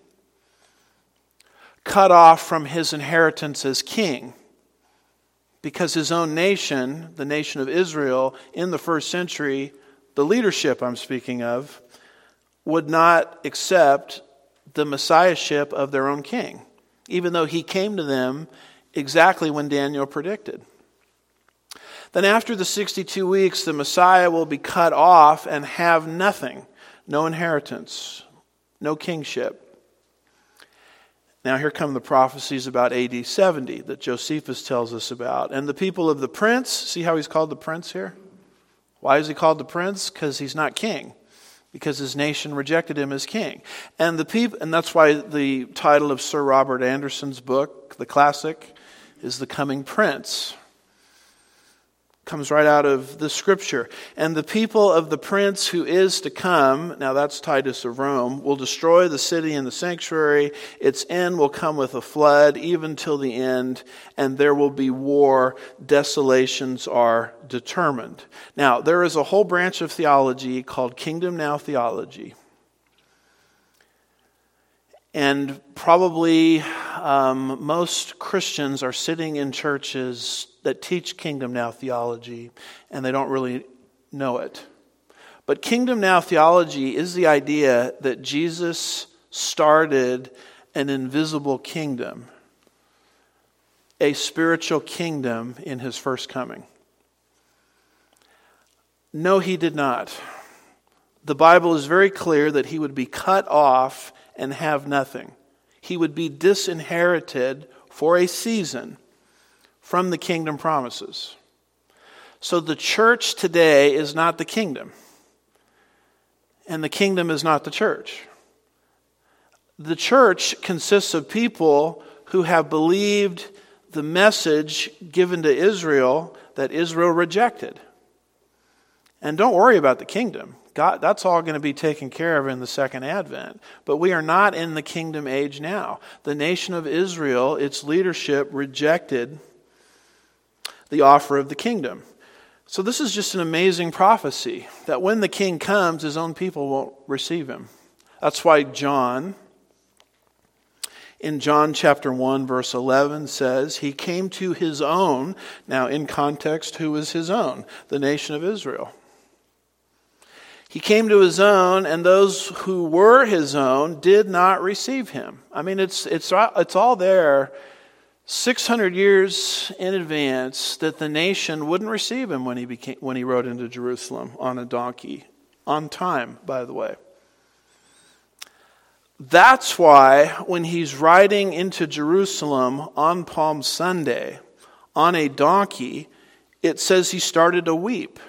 Cut off from his inheritance as king. Because his own nation, the nation of Israel, in the first century, the leadership I'm speaking of, would not accept the messiahship of their own king, even though he came to them exactly when Daniel predicted. Then after the sixty-two weeks, the Messiah will be cut off and have nothing, no inheritance, no kingship. Now here come the prophecies about A D seventy that Josephus tells us about. "And the people of the prince," see how he's called the prince here? Why is he called the prince? Because he's not king. Because his nation rejected him as king. And the people, and that's why the title of Sir Robert Anderson's book, the classic, is The Coming Prince. Comes right out of the scripture. "And the people of the prince who is to come," now that's Titus of Rome, "will destroy the city and the sanctuary. Its end will come with a flood, even till the end, and there will be war. Desolations are determined." Now, there is a whole branch of theology called Kingdom Now theology. And probably um, most Christians are sitting in churches that teach Kingdom Now theology, and they don't really know it. But Kingdom Now theology is the idea that Jesus started an invisible kingdom, a spiritual kingdom in his first coming. No, he did not. The Bible is very clear that he would be cut off and have nothing. He would be disinherited for a season from the kingdom promises. So the church today is not the kingdom. And the kingdom is not the church. The church consists of people who have believed the message given to Israel that Israel rejected. And don't worry about the kingdom. God, that's all going to be taken care of in the second advent. But we are not in the kingdom age now. The nation of Israel, its leadership rejected the offer of the kingdom. So this is just an amazing prophecy that when the king comes, his own people won't receive him. That's why John, in John chapter one, verse eleven says, he came to his own. Now in context, who is his own? The nation of Israel. He came to his own, and those who were his own did not receive him. I mean, it's it's it's all there six hundred years in advance that the nation wouldn't receive him when he became when he rode into Jerusalem on a donkey, on time, by the way. That's why when he's riding into Jerusalem on Palm Sunday on a donkey, it says he started to weep.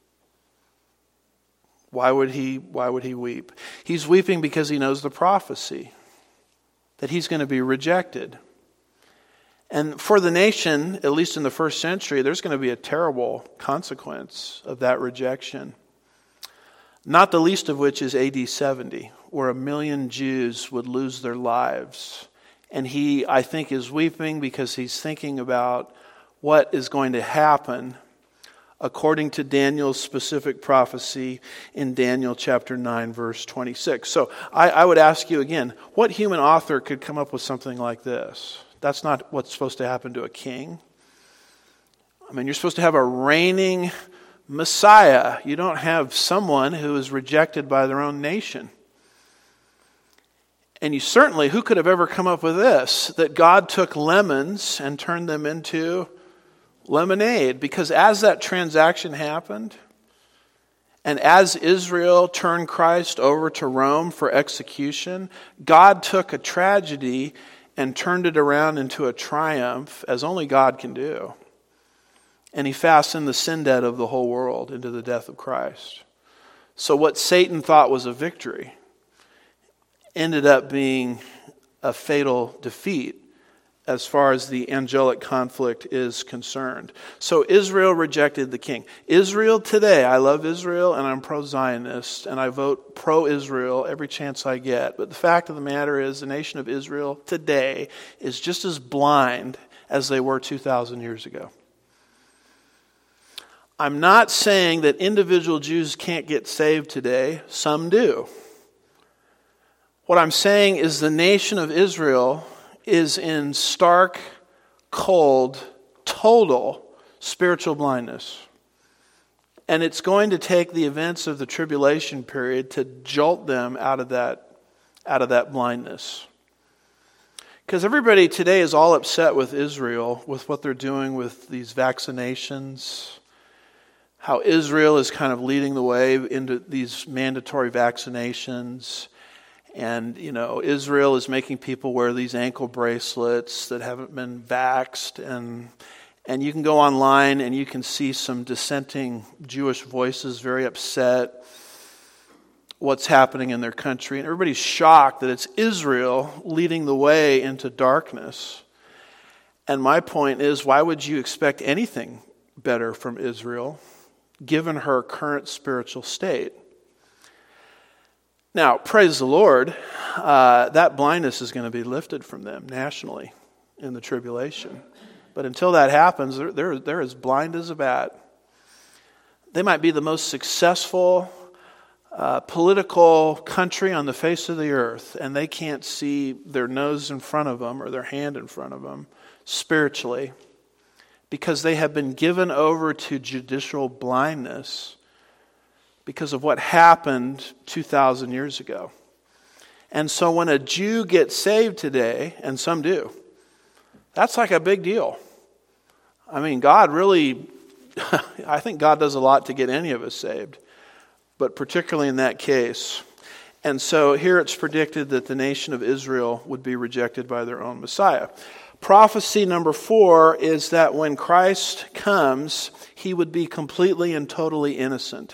Why would he, why would he weep? He's weeping because he knows the prophecy that he's going to be rejected. And for the nation, at least in the first century, there's going to be a terrible consequence of that rejection. Not the least of which is A D seventy, where a million Jews would lose their lives. And he, I think, is weeping because he's thinking about what is going to happen according to Daniel's specific prophecy in Daniel chapter nine, verse twenty-six. So I, I would ask you again, what human author could come up with something like this? That's not what's supposed to happen to a king. I mean, you're supposed to have a reigning Messiah. You don't have someone who is rejected by their own nation. And you certainly, who could have ever come up with this? That God took lemons and turned them into lemonade. Because as that transaction happened, and as Israel turned Christ over to Rome for execution, God took a tragedy and turned it around into a triumph, as only God can do. And he fastened the sin debt of the whole world into the death of Christ. So what Satan thought was a victory ended up being a fatal defeat as far as the angelic conflict is concerned. So Israel rejected the king. Israel today, I love Israel and I'm pro-Zionist and I vote pro-Israel every chance I get. But the fact of the matter is the nation of Israel today is just as blind as they were two thousand years ago. I'm not saying that individual Jews can't get saved today. Some do. What I'm saying is the nation of Israel is in stark, cold, total spiritual blindness. And it's going to take the events of the tribulation period to jolt them out of that, out of that blindness. Because everybody today is all upset with Israel, with what they're doing with these vaccinations, how Israel is kind of leading the way into these mandatory vaccinations. And, you know, Israel is making people wear these ankle bracelets that haven't been vaxxed. And and you can go online and you can see some dissenting Jewish voices very upset what's happening in their country. And everybody's shocked that it's Israel leading the way into darkness. And my point is, why would you expect anything better from Israel, given her current spiritual state? Now, praise the Lord, uh, that blindness is going to be lifted from them nationally in the tribulation. But until that happens, they're, they're, they're as blind as a bat. They might be the most successful uh, political country on the face of the earth, and they can't see their nose in front of them or their hand in front of them spiritually because they have been given over to judicial blindness because of what happened two thousand years ago. And so when a Jew gets saved today, and some do, that's like a big deal. I mean, God really, I think God does a lot to get any of us saved, but particularly in that case. And so here it's predicted that the nation of Israel would be rejected by their own Messiah. Prophecy number four is that when Christ comes, he would be completely and totally innocent.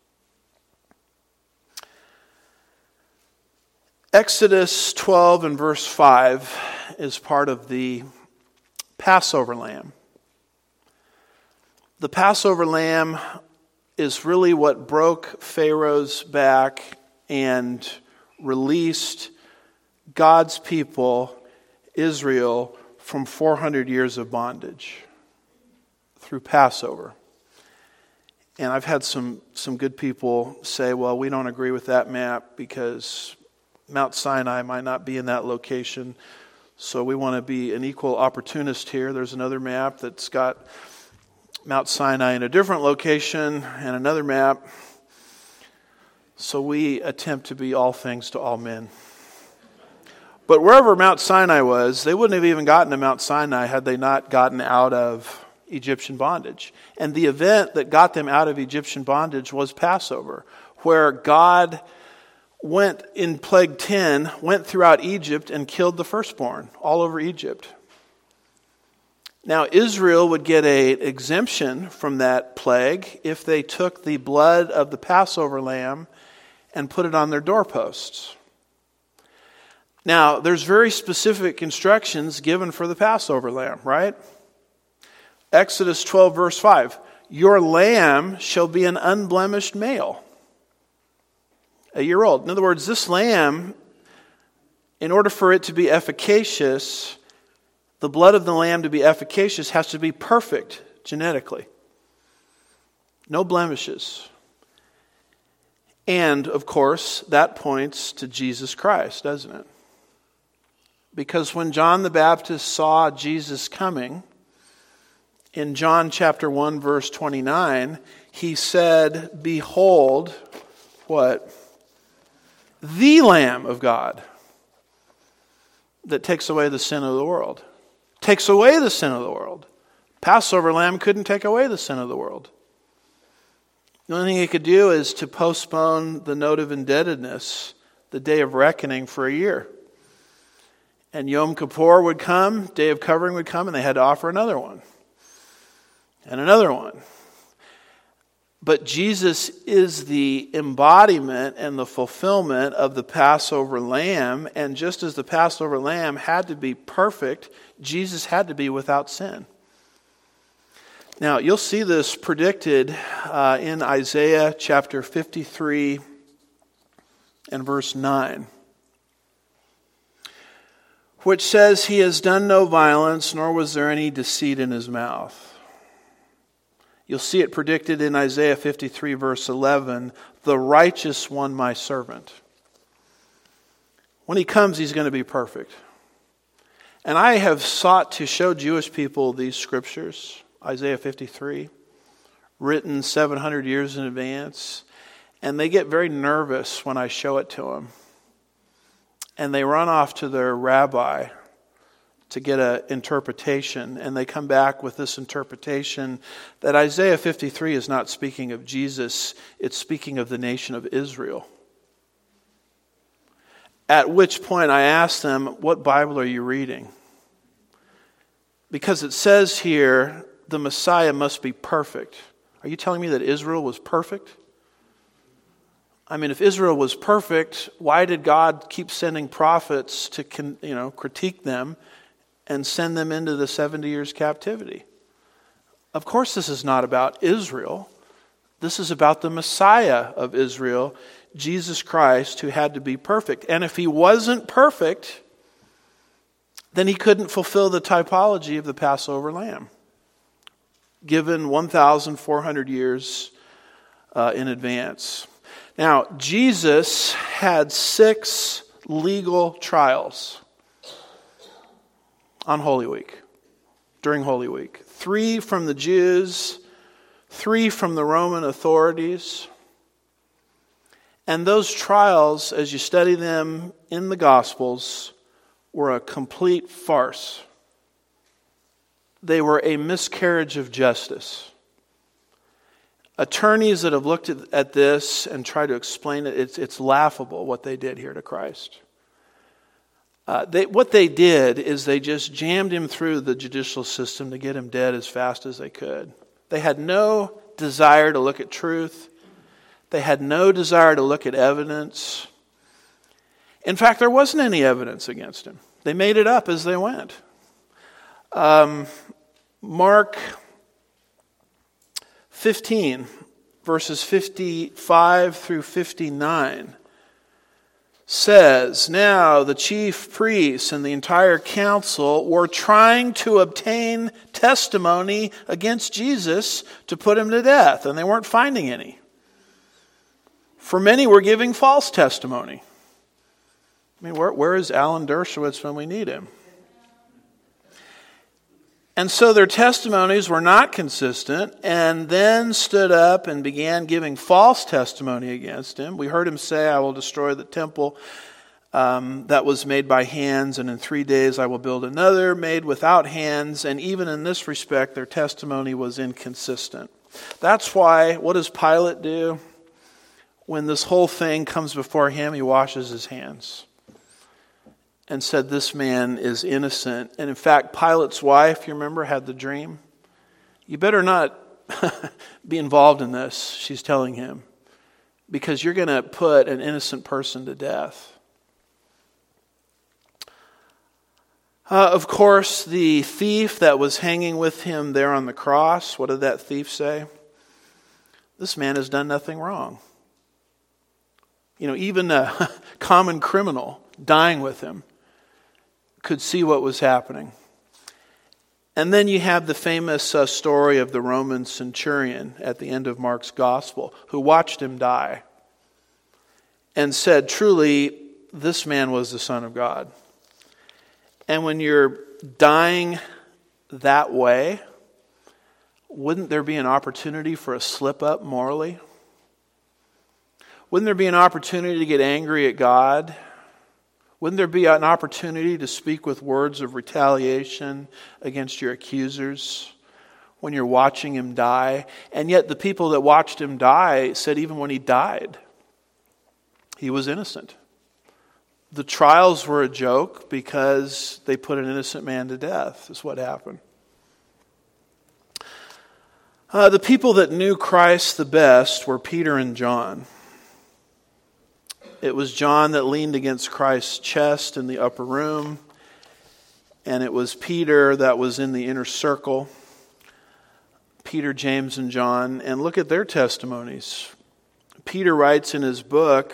Exodus twelve and verse five is part of the Passover lamb. The Passover lamb is really what broke Pharaoh's back and released God's people, Israel, from four hundred years of bondage through Passover. And I've had some, some good people say, well, we don't agree with that map because Mount Sinai might not be in that location. So we want to be an equal opportunist here. There's another map that's got Mount Sinai in a different location and another map. So we attempt to be all things to all men. But wherever Mount Sinai was, they wouldn't have even gotten to Mount Sinai had they not gotten out of Egyptian bondage. And the event that got them out of Egyptian bondage was Passover, where God went in plague ten, went throughout Egypt and killed the firstborn all over Egypt. Now Israel would get an exemption from that plague if they took the blood of the Passover lamb and put it on their doorposts. Now, there's very specific instructions given for the Passover lamb, right? Exodus twelve, verse five. Your lamb shall be an unblemished male, a year old. In other words, this lamb, in order for it to be efficacious, the blood of the lamb to be efficacious has to be perfect genetically. No blemishes. And, of course, that points to Jesus Christ, doesn't it? Because when John the Baptist saw Jesus coming, in John chapter one, verse twenty-nine, he said, behold, what? The Lamb of God that takes away the sin of the world. Takes away the sin of the world. Passover lamb couldn't take away the sin of the world. The only thing he could do is to postpone the note of indebtedness, the day of reckoning, for a year. And Yom Kippur would come, Day of Covering would come, and they had to offer another one. And another one. But Jesus is the embodiment and the fulfillment of the Passover lamb. And just as the Passover lamb had to be perfect, Jesus had to be without sin. Now, you'll see this predicted uh, in Isaiah chapter fifty-three and verse nine. Which says, he has done no violence, nor was there any deceit in his mouth. You'll see it predicted in Isaiah fifty-three, verse eleven, the righteous one, my servant. When he comes, he's going to be perfect. And I have sought to show Jewish people these scriptures, Isaiah fifty-three, written seven hundred years in advance, and they get very nervous when I show it to them. And they run off to their rabbi to get an interpretation. And they come back with this interpretation that Isaiah fifty-three is not speaking of Jesus. It's speaking of the nation of Israel. At which point I asked them, what Bible are you reading? Because it says here, the Messiah must be perfect. Are you telling me that Israel was perfect? I mean, if Israel was perfect, why did God keep sending prophets to, you know, critique them and send them into the seventy years captivity? Of course, this is not about Israel. This is about the Messiah of Israel, Jesus Christ, who had to be perfect. And if he wasn't perfect, then he couldn't fulfill the typology of the Passover lamb, given one thousand four hundred years uh, in advance. Now, Jesus had six legal trials on Holy Week, during Holy Week. Three from the Jews, three from the Roman authorities. And those trials, as you study them in the Gospels, were a complete farce. They were a miscarriage of justice. Attorneys that have looked at, at this and tried to explain it, it's, it's laughable what they did here to Christ. Uh, they, what they did is they just jammed him through the judicial system to get him dead as fast as they could. They had no desire to look at truth. They had no desire to look at evidence. In fact, there wasn't any evidence against him. They made it up as they went. Um, Mark fifteen, verses fifty-five through fifty-nine, says, "Now the chief priests and the entire council were trying to obtain testimony against Jesus to put him to death, and they weren't finding any. For many were giving false testimony." I mean, where, where is Alan Dershowitz when we need him? And so their testimonies were not consistent, and then stood up and began giving false testimony against him. We heard him say, "I will destroy the temple um, that was made by hands, and in three days I will build another made without hands." And even in this respect, their testimony was inconsistent. That's why, what does Pilate do? When this whole thing comes before him, he washes his hands and said, "This man is innocent." And in fact, Pilate's wife, you remember, had the dream. "You better not be involved in this," she's telling him, "because you're going to put an innocent person to death." Uh, of course, the thief that was hanging with him there on the cross, what did that thief say? "This man has done nothing wrong." You know, even a common criminal dying with him could see what was happening. And then you have the famous uh, story of the Roman centurion at the end of Mark's gospel, who watched him die and said, "Truly, this man was the Son of God." And when you're dying that way, wouldn't there be an opportunity for a slip up morally? Wouldn't there be an opportunity to get angry at God? Wouldn't there be an opportunity to speak with words of retaliation against your accusers when you're watching him die? And yet the people that watched him die said even when he died, he was innocent. The trials were a joke because they put an innocent man to death, is what happened. Uh, the people that knew Christ the best were Peter and John. It was John that leaned against Christ's chest in the upper room, and it was Peter that was in the inner circle. Peter, James, and John. And look at their testimonies. Peter writes in his book,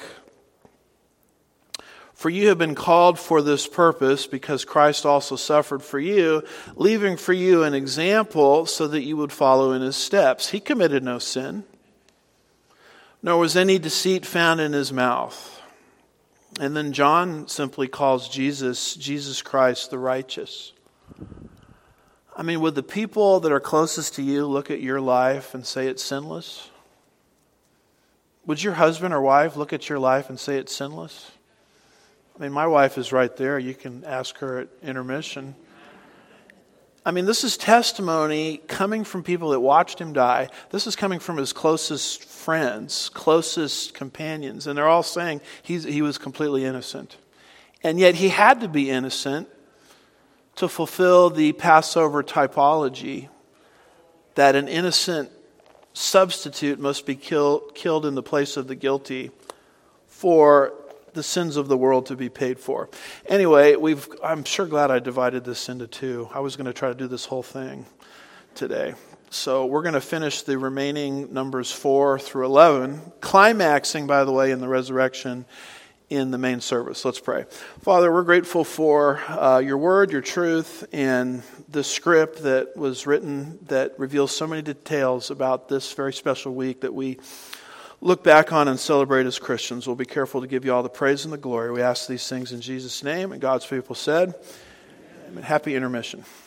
"For you have been called for this purpose, because Christ also suffered for you, leaving for you an example so that you would follow in his steps. He committed no sin, nor was any deceit found in his mouth." And then John simply calls Jesus, Jesus Christ the righteous. I mean, would the people that are closest to you look at your life and say it's sinless? Would your husband or wife look at your life and say it's sinless? I mean, my wife is right there. You can ask her at intermission. I mean, this is testimony coming from people that watched him die. This is coming from his closest friends, closest companions. And they're all saying he's, he was completely innocent. And yet he had to be innocent to fulfill the Passover typology that an innocent substitute must be kill, killed in the place of the guilty for the sins of the world to be paid for. Anyway, we've I'm sure glad I divided this into two. I was going to try to do this whole thing today. So we're going to finish the remaining numbers four through eleven, climaxing, by the way, in the resurrection in the main service. Let's pray. Father, we're grateful for uh, your word, your truth, and the script that was written that reveals so many details about this very special week that we look back on and celebrate as Christians. We'll be careful to give you all the praise and the glory. We ask these things in Jesus' name. And God's people said, Amen. Happy intermission.